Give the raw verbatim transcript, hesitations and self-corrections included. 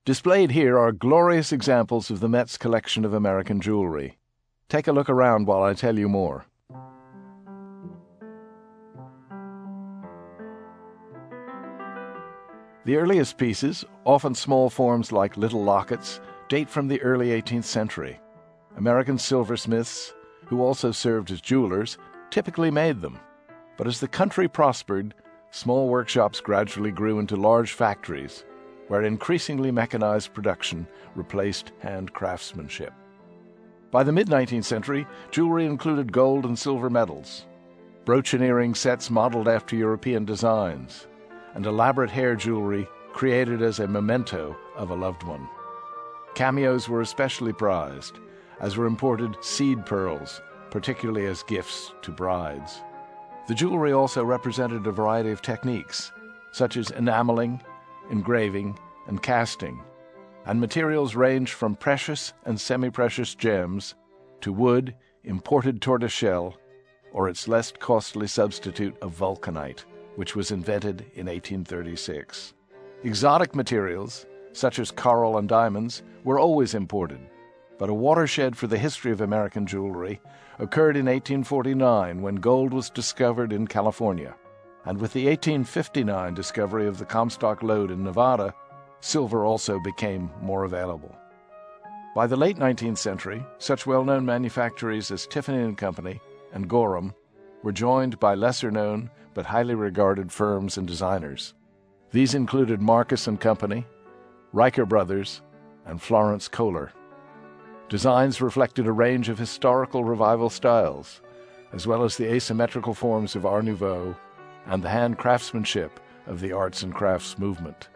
Displayed here are glorious examples of the Met's collection of American jewelry. Take a look around while I tell you more. The earliest pieces, often small forms like little lockets, date from the early eighteenth century. American silversmiths, who also served as jewelers, typically made them. But as the country prospered, small workshops gradually grew into large factories, where increasingly mechanized production replaced hand craftsmanship. By the mid-nineteenth century, jewelry included gold and silver medals, brooch and earring sets modeled after European designs, and elaborate hair jewelry created as a memento of a loved one. Cameos were especially prized, as were imported seed pearls, particularly as gifts to brides. The jewelry also represented a variety of techniques, such as enameling, engraving, and casting, and materials ranged from precious and semi-precious gems to wood, imported tortoiseshell, or its less costly substitute of vulcanite, which was invented in eighteen thirty-six. Exotic materials, such as coral and diamonds, were always imported, but a watershed for the history of American jewelry occurred in eighteen forty-nine when gold was discovered in California, and with the eighteen fifty-nine discovery of the Comstock lode in Nevada, silver also became more available. By the late nineteenth century, such well-known manufacturers as Tiffany and Company and Gorham were joined by lesser-known but highly regarded firms and designers. These included Marcus and Company, Riker Brothers, and Florence Kohler. Designs reflected a range of historical revival styles, as well as the asymmetrical forms of Art Nouveau and the hand craftsmanship of the arts and crafts movement.